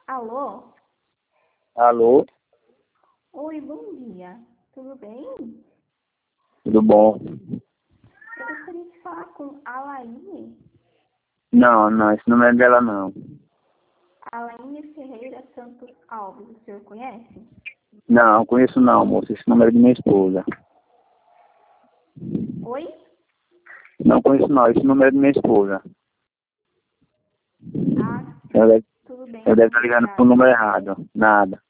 Alô? Alô? Oi, bom dia. Tudo bem? Tudo bom? Eu gostaria de falar com a Alaine. Não, esse número é dela não. Alaine Ferreira Santos Alves, o senhor conhece? Não, conheço não, moço. Esse número é de minha esposa. Oi? Não conheço não, esse número é de minha esposa. Ah, Ela tudo bem. deve estar ligando pro número errado. Nada.